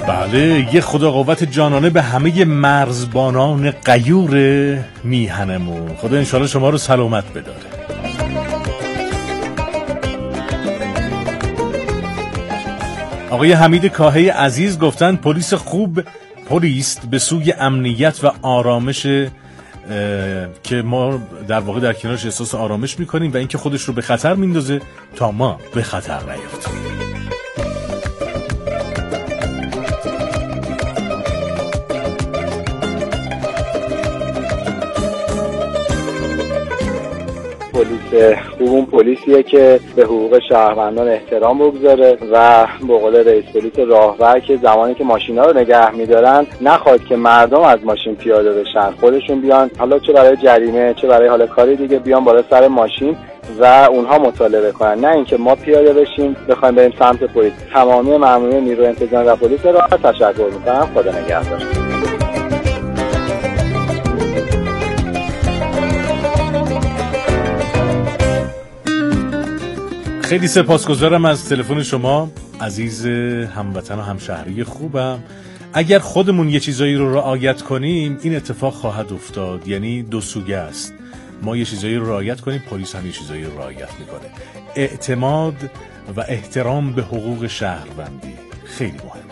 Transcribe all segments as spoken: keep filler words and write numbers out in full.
بله، یه خدا قوت جانانه به همه مرزبانان غیور میهنمون. خدا انشالله شما رو سلامت بداره. آقای حمید کاهی عزیز گفتن پلیس خوب پلیس به سوی امنیت و آرامش که ما در واقع در کنارش احساس آرامش میکنیم و اینکه خودش رو به خطر میندازه تا ما به خطر نیفتیم. پلیس خوب اون پلیسیه که به حقوق شهروندان احترام بگذاره و به قول رئیس پلیس راهبر که زمانی که ماشینا رو نگه میدارن نخواد که مردم از ماشین پیاده بشن، خودشون بیان، حالا چه برای جریمه چه برای حال کاری دیگه، بیان بالا سر ماشین و اونها مطالبه کنن، نه اینکه ما پیاده بشیم بخوایم بریم سمت پلیس. تمامی مامورین نیروی انتظامی و پلیس را تشکر می‌کنم. خدا نگهدار. خیلی سپاسگزارم از تلفن شما عزیز هموطن و همشهری خوبم. اگر خودمون یه چیزایی رو رعایت کنیم این اتفاق خواهد افتاد، یعنی دو سویه است. ما یه چیزایی رو رعایت کنیم، پلیس هم یه چیزایی رو رعایت میکنه. اعتماد و احترام به حقوق شهروندی خیلی مهمه.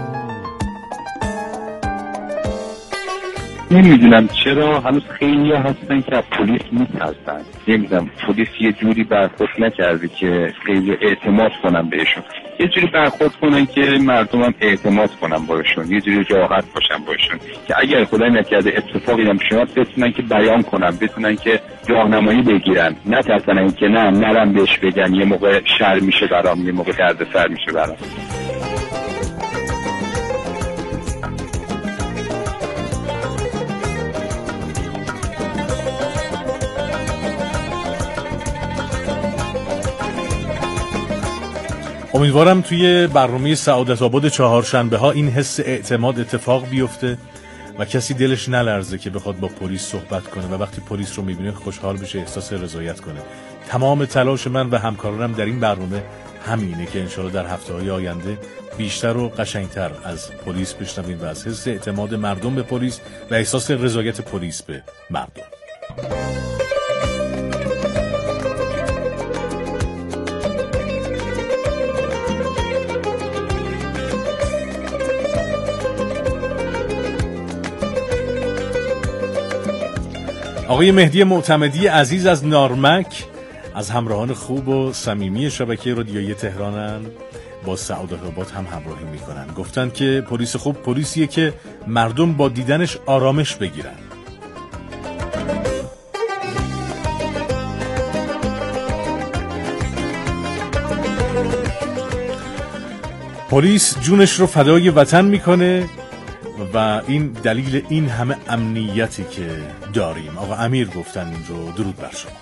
نمیدونم چرا هنوز خیلی هستن که از پلیس میترسن. نمیدونم پلیس یه جوری برخورد نکرده که خیلی اعتماد کنن بهشون، یه جوری برخورد کنن که مردم هم اعتماد کنن باشون، یه جوری راحت باشن باشون که اگر خدای نکرده اتفاقی هم شما بتونن که بیان کنن، بتونن که راهنمایی بگیرن، نترسن که نه نرم بهش بگن یه موقع شر میشه برام، یه موقع دردسر میشه برام. امیدوارم توی برنامه سعادت آباد چهارشنبه ها این حس اعتماد اتفاق بیفته و کسی دلش نلرزه که بخواد با پلیس صحبت کنه و وقتی پلیس رو میبینه خوشحال بشه، احساس رضایت کنه. تمام تلاش من و همکارانم در این برنامه همینه که انشالله در هفته‌های آینده بیشتر و قشنگتر از پلیس بشنویم و از حس اعتماد مردم به پلیس و احساس رضایت پلیس به مردم. آقای مهدی معتمدی عزیز از نارمک از همراهان خوب و صمیمی شبکه رادیویی تهرانن، با سعادت آباد هم همراهی میکنن. گفتن که پلیس خوب پلیسیه که مردم با دیدنش آرامش بگیرن. پلیس جونش رو فدای وطن میکنه و این دلیل این همه امنیتی که داریم. آقا امیر گفتن این رو. درود بر شما.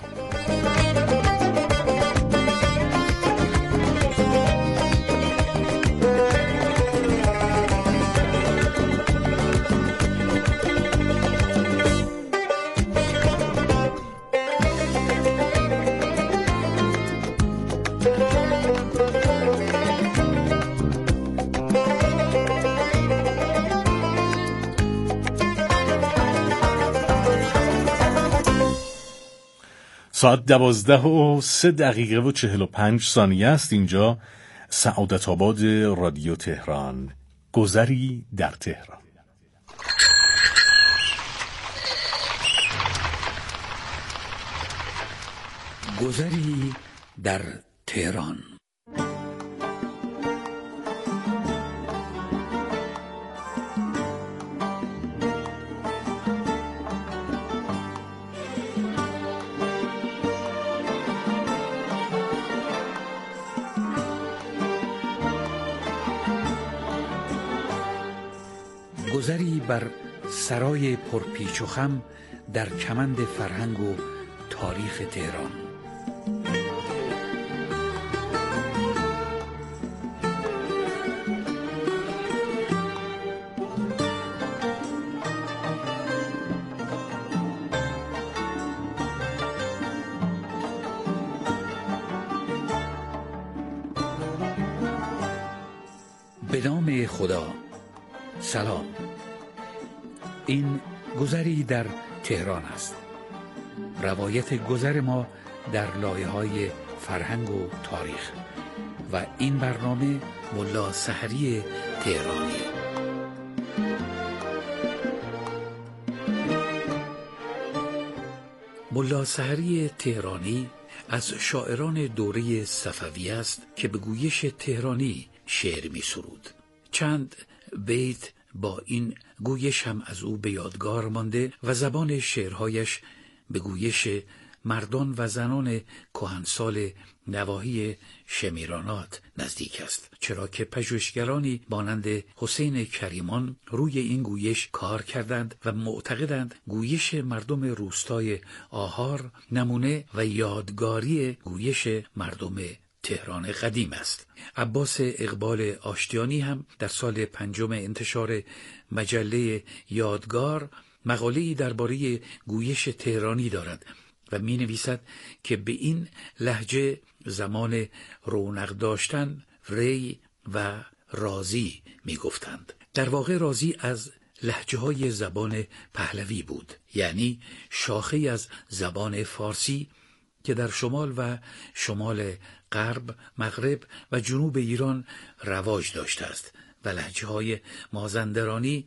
ساعت دوازده و سه دقیقه و چهل و پنج ثانیه است. اینجا سعادت آباد رادیو تهران. گذری در تهران. گذری در تهران. گذری بر سرای پرپیچ و خم در کمند فرهنگ و تاریخ تهران. به نام خدا. سلام. این گذری در تهران است. روایت گذر ما در لایه‌های فرهنگ و تاریخ و این برنامه ملا سحری تهرانی. ملا سحری تهرانی از شاعران دوره صفوی است که به گویش تهرانی شعر می سرود. چند بیت با این گویش هم از او به یادگار مانده و زبان شعرهایش به گویش مردان و زنان کهنسال نواحی شمیرانات نزدیک است، چرا که پژوهشگرانی مانند حسین کریمان روی این گویش کار کردند و معتقدند گویش مردم روستای آهار نمونه و یادگاری گویش مردم تهران قدیم است. عباس اقبال آشتیانی هم در سال پنجم انتشار مجله یادگار مقاله‌ای درباره گویش تهرانی دارد و می نویسد که به این لهجه زمان رونق داشتن ری و رازی می گفتند. در واقع رازی از لهجه های زبان پهلوی بود، یعنی شاخه‌ای از زبان فارسی که در شمال و شمال غرب، مغرب و جنوب ایران رواج داشته است و لهجه های مازندرانی،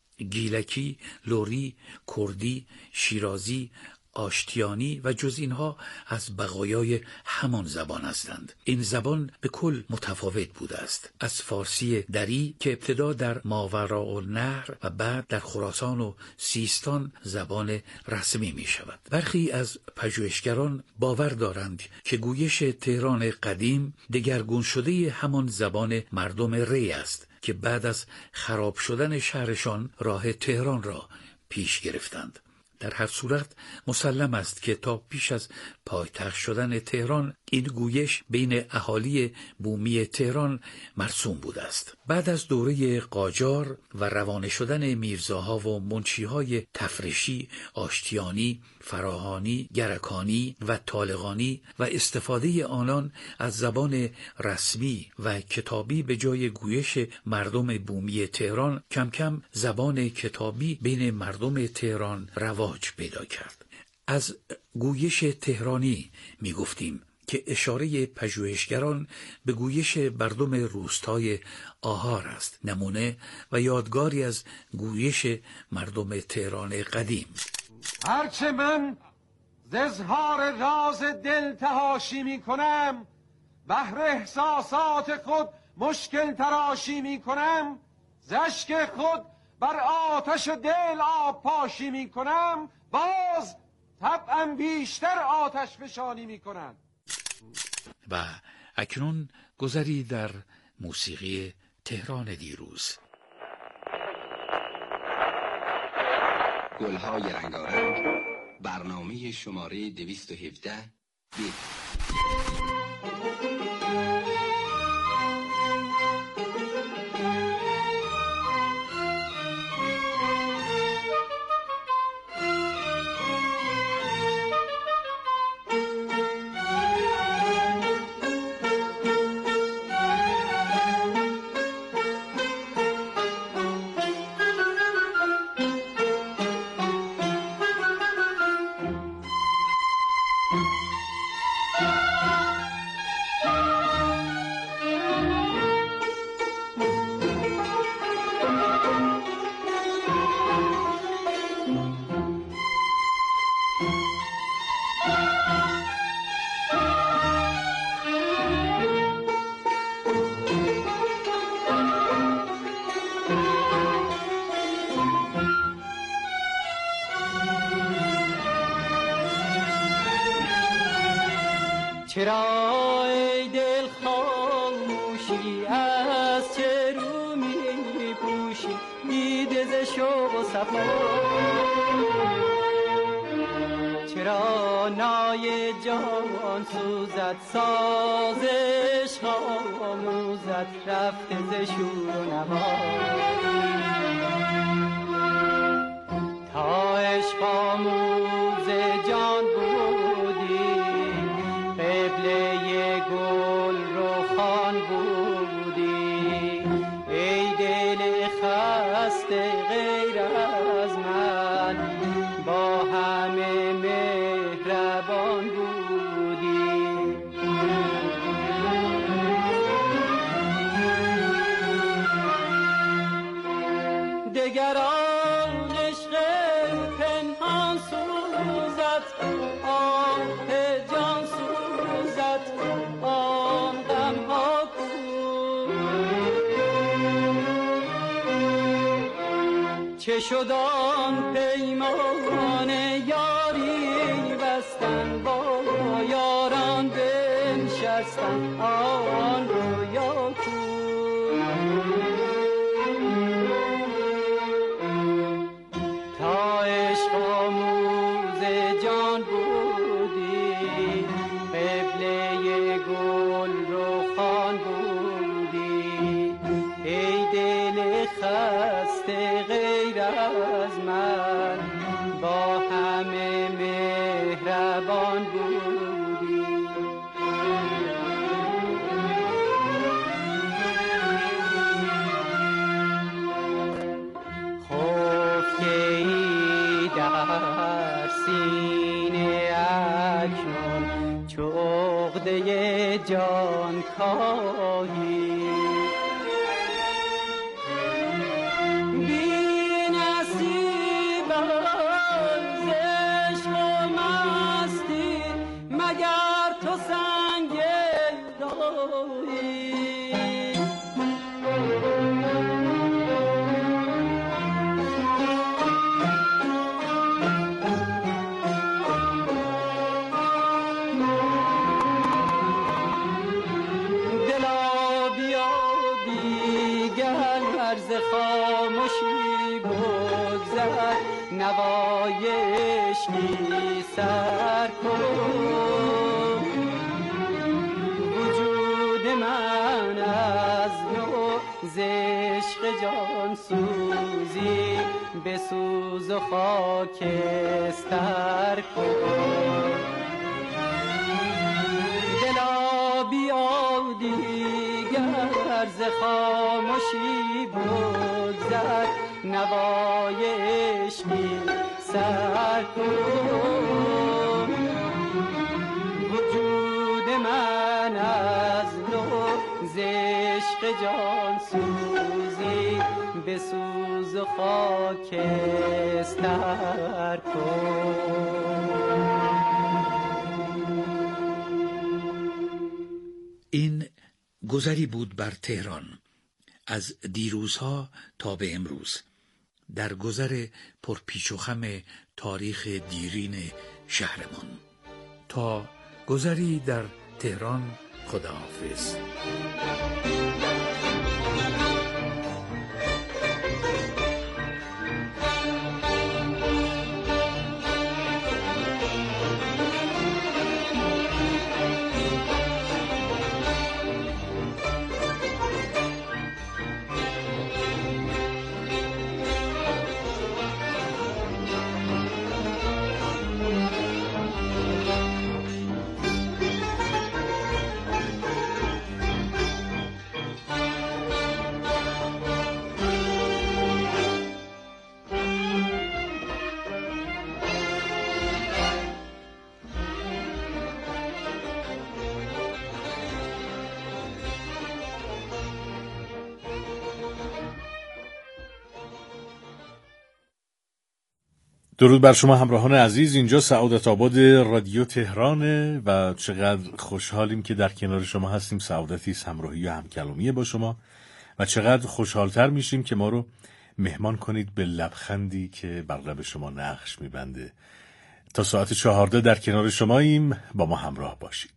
گیلکی، لوری، کردی، شیرازی، آشتیانی و جز اینها از بقایای همان زبان هستند. این زبان به کل متفاوت بوده است از فارسی دری که ابتدا در ماوراءالنهر و بعد در خراسان و سیستان زبان رسمی می شود. برخی از پژوهشگران باور دارند که گویش تهران قدیم دگرگون شده همان زبان مردم ری است که بعد از خراب شدن شهرشان راه تهران را پیش گرفتند. در هر صورت مسلم است که تا پیش از پایتخت شدن تهران این گویش بین اهالی بومی تهران مرسوم بوده است. بعد از دوره قاجار و روانه شدن میرزاها و منشیهای تفرشی، آشتیانی، فراهانی، گرکانی و طالقانی و استفاده آنان از زبان رسمی و کتابی به جای گویش مردم بومی تهران، کم کم زبان کتابی بین مردم تهران رواج پیدا کرد. از گویش تهرانی می گفتیم که اشاره پژوهشگران به گویش مردم روستای آهار است، نمونه و یادگاری از گویش مردم تهران قدیم. هرچه من ز اظهار راز دل تهاشی می کنم، بهر احساسات خود مشکل تراشی می کنم، ز اشک خود بر آتش دل آب پاشی می کنم، باز طبعا بیشتر آتش فشانی می کنم. و اکنون گذری در موسیقی تهران دیروز. گلهای رنگارنگ، برنامه شماره دویست و هفده بی چرا ای دل خاموشی، از چه رو می پوشی دیده ز شوق و صفا؟ چرا نای جان سوزد، سازش خاموزد، رفته ز شور و نوا؟ تا عشق آموز جان بودی، قبله گل رو خان بودی، ای دل خسته خسته غیر از من با همه مهربان بودی. دگران عشق پنهان سوزد، آه جان سوزد، آن غمها کو. چه شد آن پیمان یاری بستن، با یاران بنشستن، آن رویا کو. تا عشق آموز جان بودی، قبله گل رخان بودی، ای دل خسته غیر از من با همه مهربان بودی. خفته در سینه اکنون چو عقده جان کاهی، بی نصیب از عشق و مستی مگر تو سنگ راهی. خاموشی بگذر نوای عشقی سر کن، وجود من از نو ز عشق جان سوزی بسوز و خاکستر کن. دلا بیا دیگر ز خاموشی بگذر نوای عشقی سر کن، وجود من از نو ز عشق جان سوزی بسوز و خاکستر کن. این گذری بود بر تهران از دیروزها تا به امروز، در گذر پرپیچ و خم تاریخ دیرین شهرمان. تا گذری در تهران، خداحافظ. درود بر شما همراهان عزیز، اینجا سعادت آباد رادیو تهرانه و چقدر خوشحالیم که در کنار شما هستیم. سعادتی است همراهی و همکلامی با شما و چقدر خوشحالتر میشیم که ما رو مهمان کنید به لبخندی که بر لب شما نقش میبنده. تا ساعت چهارده در کنار شماییم، با ما همراه باشید.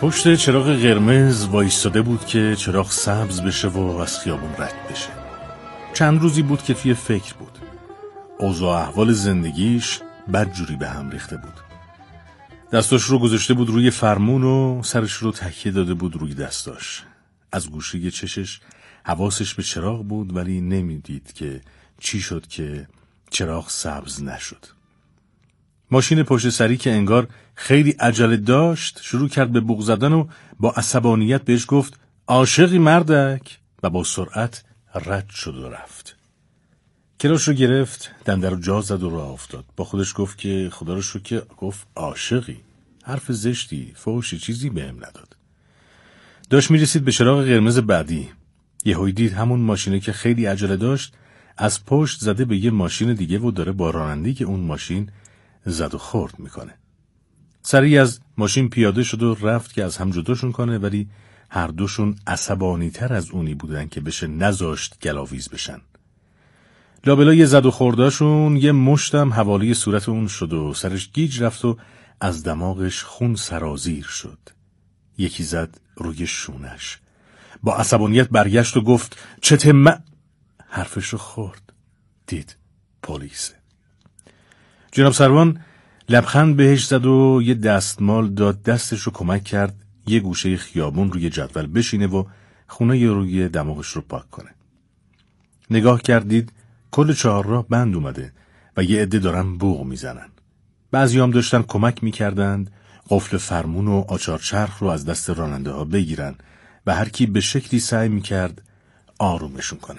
پشت چراغ قرمز وایستاده بود که چراغ سبز بشه و از خیابون رد بشه. چند روزی بود که توی فکر بود. اوضاع احوال زندگیش بدجوری به هم ریخته بود. دستاش رو گذاشته بود روی فرمون و سرش رو تکیه داده بود روی دستاش. از گوشه چشش حواسش به چراغ بود، ولی نمیدید که چی شد که چراغ سبز نشد. ماشین پشت سری که انگار خیلی عجله داشت شروع کرد به بوق زدن و با عصبانیت بهش گفت عاشقی مردک، و با سرعت رد شد و رفت. کلاش رو گرفت، دنده رو جا زد و راه افتاد. با خودش گفت که خدا رو شکر که گفت عاشقی. حرف زشتی، فحشی چیزی بهم نداد. داشت میرسید به چراغ قرمز بعدی. یهو دید همون ماشینه که خیلی عجله داشت از پشت زده به یه ماشین دیگه و داره با راننده‌ای که اون ماشین زد و خورد میکنه. سریع از ماشین پیاده شد و رفت که از هم جداشون کنه، ولی هر دوشون عصبانی تر از اونی بودن که بشه نذاشت گلاویز بشن. لابلای زد و خورداشون یه مشتم حوالی صورت اون شد و سرش گیج رفت و از دماغش خون سرازیر شد. یکی زد روی شونش. با عصبانیت برگشت و گفت چته حرفش رو خورد. دید پلیسه. جناب سروان لبخند بهش زد و یه دستمال داد، دستش رو کمک کرد یه گوشه خیابون روی جدول بشینه و خونه روی دماغش رو پاک کنه. نگاه کردید کل چهارراه بند اومده و یه عده دارن بوق میزنن. بعضیام داشتن کمک میکردند قفل فرمون و آچار چرخ رو از دست راننده ها بگیرن و هر کی به شکلی سعی میکرد آرومشون کنه.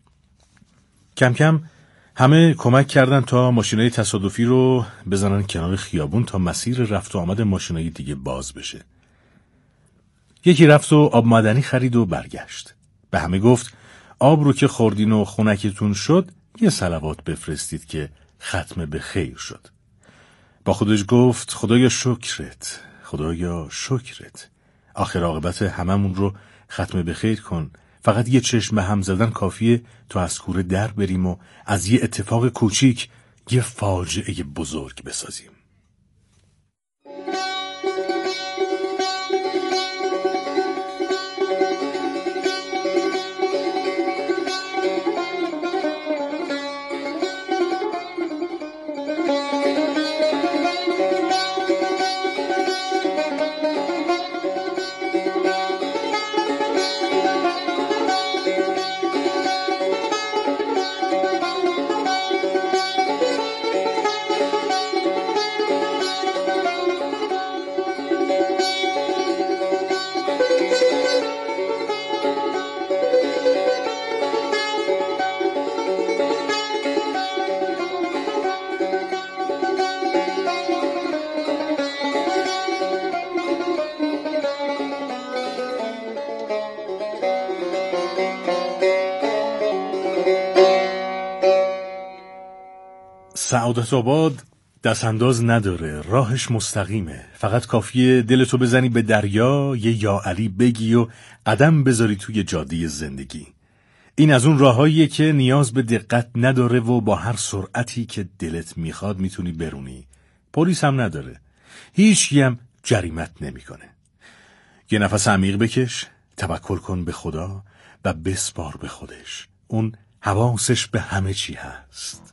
کم کم همه کمک کردن تا ماشینای تصادفی رو بزنن کنار خیابون تا مسیر رفت و آمد ماشینای دیگه باز بشه. یکی رفت و آب معدنی خرید و برگشت. به همه گفت آب رو که خوردین و خنکتون شد یه صلوات بفرستید که ختم به خیر شد. با خودش گفت خدایا شکرت، خدایا شکرت. آخر عاقبت هممون رو ختم به خیر کن. فقط یه چشم هم زدن کافیه تا از کوره در بریم و از یه اتفاق کوچیک یه فاجعه بزرگ بسازیم. سعادت آباد دست انداز نداره، راهش مستقیمه. فقط کافیه دلتو بزنی به دریا، یه یا علی بگی و قدم بذاری توی جاده زندگی. این از اون راهاییه که نیاز به دقت نداره و با هر سرعتی که دلت میخواد میتونی برونی. پلیس هم نداره، هیچکی هم جریمت نمیکنه. یه نفس عمیق بکش، توکل کن به خدا و بسپار به خودش. اون حواسش به همه چی هست.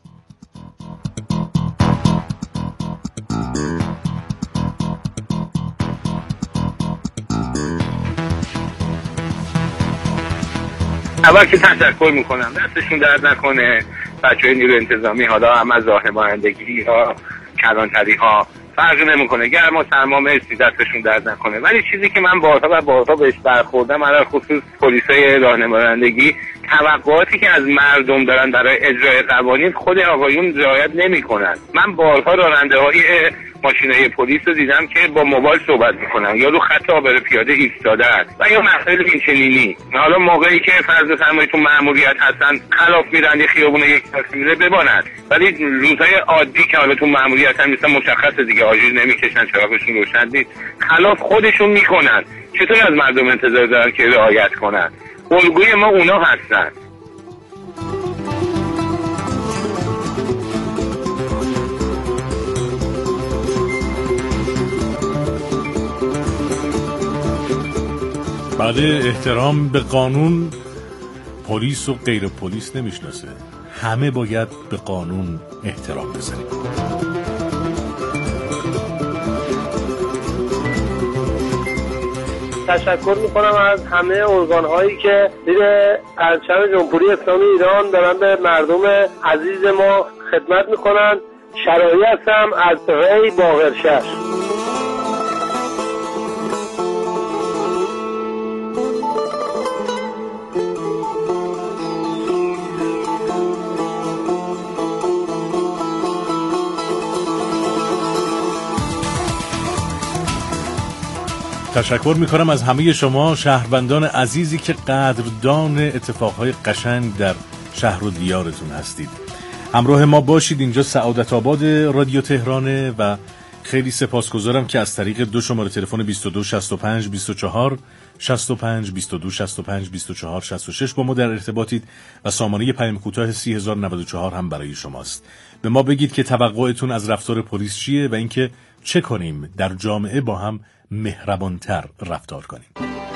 اول که تشکر میکنم، دستشون درد نکنه بچهای نیرو انتظامی، حالا هم از راهنمایندگی ها کلانتری ها فرقی نمیکنه، گرم و سرما، مرسی، دستشون درد نکنه. ولی چیزی که من بارها و بارها بهش برخوردم، علل خصوص پلیسای راهنمایندگی، توقعاتی که از مردم دارن برای اجرای قوانین خود آقایون رعایت نمیکنن. من بارها راننده‌های ماشینای پلیس رو دیدم که با موبایل صحبت میکنن یا رو خط عابر پیاده ایستادن و یا مسائل اینچنینی. حالا موقعی که فرض فرمایید تو مأموریت هستن خلاف میرن، یه خیابون یک تاکسی میره ببانن، ولی روزهای عادی که حالا تو مأموریت هم نیستن مشخصه دیگه، آژیر نمیکشن، چراغشون روشن نیست، خلاف خودشون میکنن. چطور از مردم انتظار دارن که رعایت کنن؟ الگوی ما اونا هستن. بله، احترام به قانون پلیس و غیر پلیس نمیشناسه. همه باید به قانون احترام بذاریم. تشکر میکنم از همه ارگان‌هایی که زیر پرچم جمهوری اسلامی ایران دارن به مردم عزیز ما خدمت میکنن. شرایی هستم از ری باقرشهر. تشکر میکنم از همه شما شهروندان عزیزی که قدردان اتفاقهای قشنگ در شهر و دیارتون هستید. همراه ما باشید. اینجا سعادت آباد رادیو تهرانه و خیلی سپاسگزارم که از طریق دو شماره تلفن بیست و دو شصت و پنج بیست و چهار شصت و پنج بیست و دو شصت و پنج بیست و چهار شصت و شش با ما در ارتباطید و سامانه پیام کوتاه سی هزار و نود و چهار هم برای شماست. به ما بگید که توقعتون از رفتار پلیس چیه و اینکه چه کنیم در جامعه با هم مهربانتر رفتار کنیم.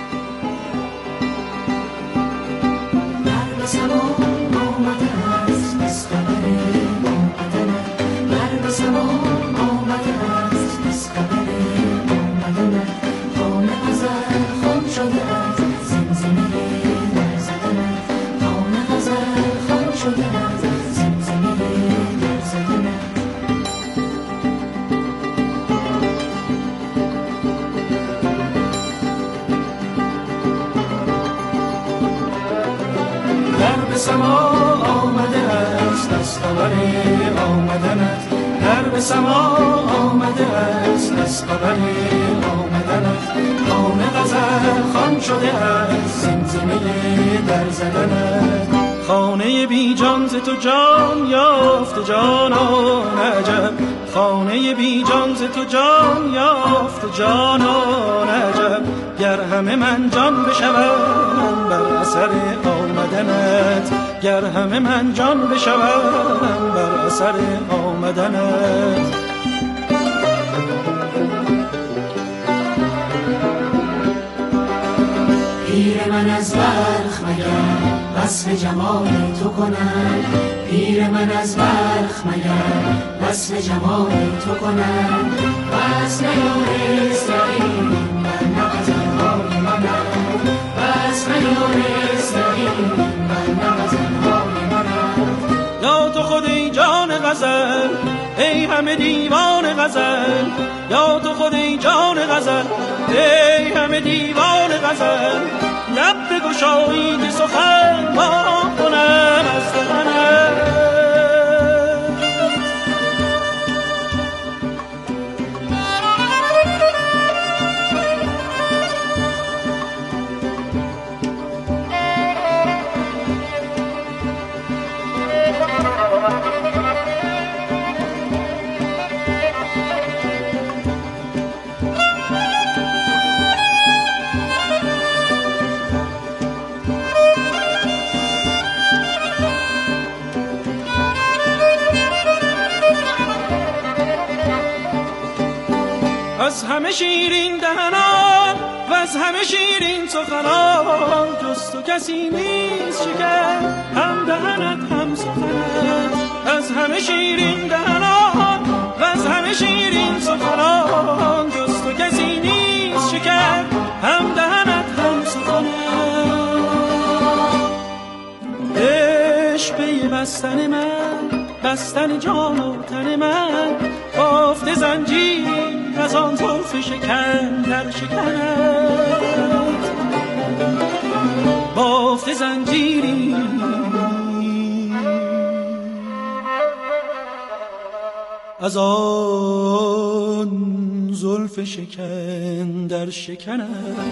سما آمده است دستاور آمدنت، در به سما آمده است دستاور آمدنت، خانه غزل خوان شده است زمزمه در زدنت، خانه بی جان ز تو جان یافت جانان عجب، خانه بی جان ز تو جان یافت جانان عجب، گر همه من جان بشوم بر اثر آمدنت، گر همه من جان بشوم بر اثر آمدنت. پیر من از بلخ مگر وصف جمال تو کنم، پیر من از بلخ مگر وصف جمال تو کنم، بس نیارست این من نغزنهای منم، بس نیارست این من نغزنهای منم. یا تو خود ای جان غزل ای همه دیوان غزل، یا تو خود ای جان غزل ای همه دیوان غزل، لب بگشایی که سخن با کنم از دهنت. از همه شیرین دهنان و از همه شیرین سخنان، جز تو کسی نیست شکر هم دهنت هم سخنت، از همه شیرین دهنان و از همه شیرین سخنان، جز تو کسی نیست شکر هم دهنت هم سخنت. عشق بستن من بستن جان و تن من، بافت زنجیری از آن طرف شکن در شکنت، بافت زنجیری از آن زلف شکن در شکنت.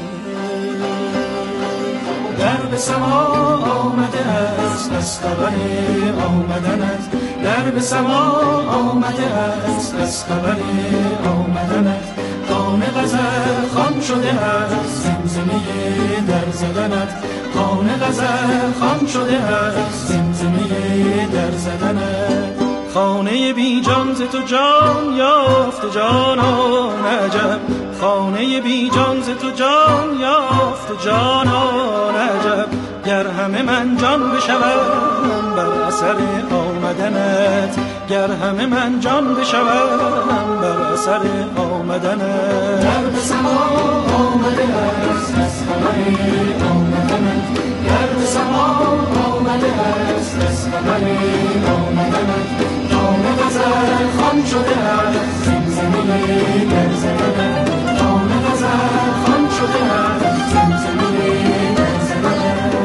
در به سما آمده است دستاور آمدنت، در به سما آمده است دستاور آمدنت، خانه غزل خوان شده است زمزمه در زدنت، خانه غزل خوان شده است زمزمه در زدنت، خانه بی جان ز تو جان یافت جانان عجب، خانه بی جان ز تو جان یافت جانان عجب. گر همه من جان بشوم بر اثر آمدنت، گر همه من جان بشوم بر اثر آمدنت. گر به سما آمده است از خبر آمدنت، گر به سما آمده است از خبر آمدنت. جام غزل خوان شده است زمزمه در زمانت، جام غزل خوان شده است زمزمه در زمانت.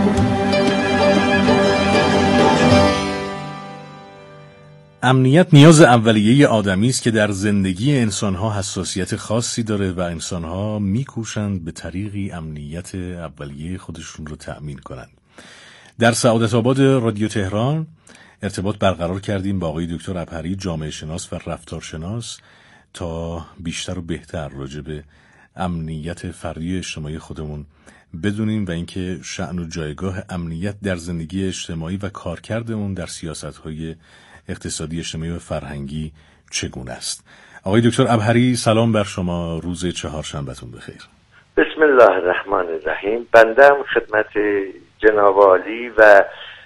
امنیت نیاز اولیه آدمی است که در زندگی انسان‌ها حساسیت خاصی داره و انسان‌ها می‌کوشند به طریقی امنیت اولیه خودشون رو تأمین کنند. در سعادت آباد رادیو تهران ارتباط برقرار کردیم با آقای دکتر عبهری، جامعه شناس و رفتارشناس، تا بیشتر و بهتر راجع به امنیت فردی اجتماعی خودمون بدونیم و اینکه شأن و جایگاه امنیت در زندگی اجتماعی و کارکردمون در سیاست‌های اقتصادی، اجتماعی و فرهنگی چگونه است. آقای دکتر عبهری، سلام بر شما، روز چهارشنبهتون بخیر. بسم الله الرحمن الرحیم. بنده هم خدمت جناب عالی و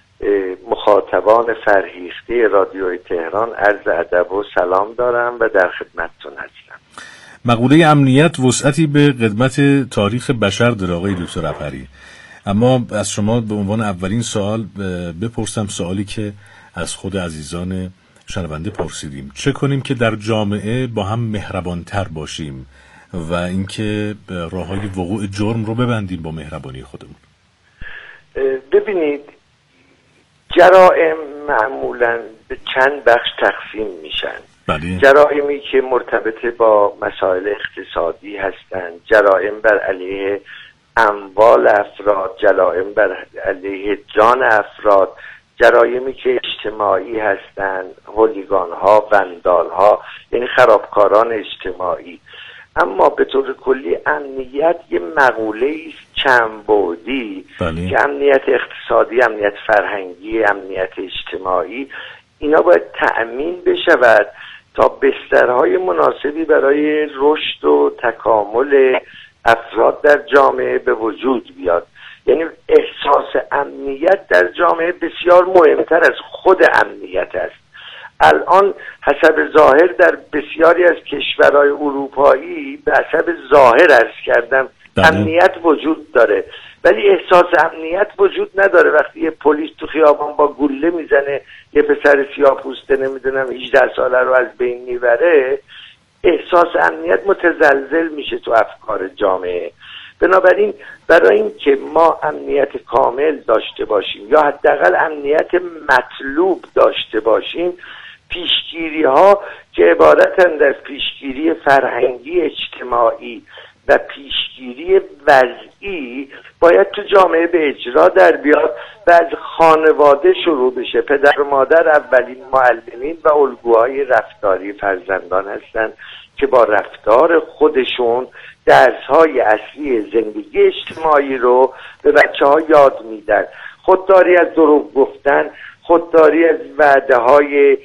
مخاطبان فرهیخته رادیوی تهران عرض ادب و سلام دارم و در خدمتتون هستم. مقوله امنیت وسعتی به قدمت تاریخ بشر داره آقای دکتر عبهری، اما از شما به عنوان اولین سوال بپرسم سوالی که از خود عزیزان شنونده پرسیدیم: چه کنیم که در جامعه با هم مهربانتر باشیم و اینکه راههای وقوع جرم رو ببندیم با مهربانی خودمون؟ ببینید، جرائم معمولاً به چند بخش تقسیم میشن. بله. جرائمی که مرتبط با مسائل اقتصادی هستند، جرائم بر علیه اموال افراد، جرائم بر علیه جان افراد، جرایمی که اجتماعی هستند، هولیگان ها، وندال ها، یعنی خرابکاران اجتماعی. اما به طور کلی امنیت یه مقوله است چند بعدی بله. که امنیت اقتصادی، امنیت فرهنگی، امنیت اجتماعی، اینا باید تأمین بشود تا بسترهای مناسبی برای رشد و تکامل افراد در جامعه به وجود بیاد. یعنی احساس امنیت در جامعه بسیار مهمتر از خود امنیت است. الان حسب ظاهر در بسیاری از کشورهای اروپایی به حسب ظاهر عرض کردم بله. امنیت وجود داره، ولی احساس امنیت وجود نداره. وقتی یه پلیس تو خیابان با گوله میزنه یه پسر سیاه‌پوسته نمیدونم هجده ساله رو از بین میبره، احساس امنیت متزلزل میشه تو افکار جامعه. بنابراین برای این که ما امنیت کامل داشته باشیم یا حداقل امنیت مطلوب داشته باشیم، پیشگیری ها که عبارتند از پیشگیری فرهنگی اجتماعی و پیشگیری وضعی باید تو جامعه به اجرا در بیاد و از خانواده شروع بشه. پدر و مادر اولین معلمین و الگوهای رفتاری فرزندان هستند که با رفتار خودشون درس‌های اصلی زندگی اجتماعی رو به بچه‌ها یاد میدن. خودداری از دروغ گفتن، خودداری از وعده‌های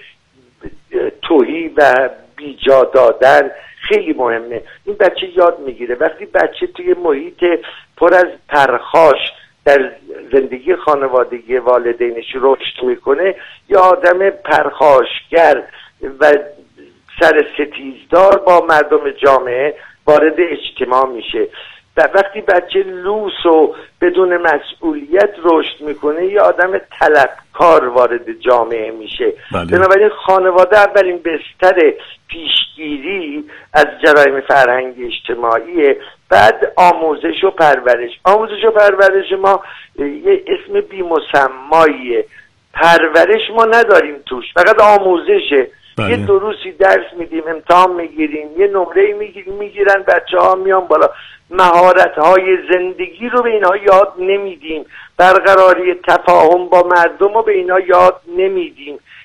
توهی و بیجا دادن خیلی مهمه. این بچه یاد میگیره. وقتی بچه توی محیط پر از پرخاش در زندگی خانوادگی والدینش رشد میکنه، یا آدم پرخاشگر و سر ستیزدار با مردم جامعه وارد اجتماع میشه. و وقتی بچه لوس و بدون مسئولیت رشد میکنه، یه آدم طلبکار وارد جامعه میشه. بله. بنابراین خانواده اولین بستر پیشگیری از جرایم فرهنگی اجتماعیه. بعد آموزش و پرورش. آموزش و پرورش ما یه اسم بی‌مسماییه. پرورش ما نداریم توش، فقط آموزشه. بله. یه دروسی درس میدیم، امتحان میگیریم، یه نمره میگیریم، میگیرن بچه ها میان بالا. مهارت های زندگی رو به اینها یاد نمیدیم، برقراری تفاهم با مردم رو به اینها یاد نمیدیم.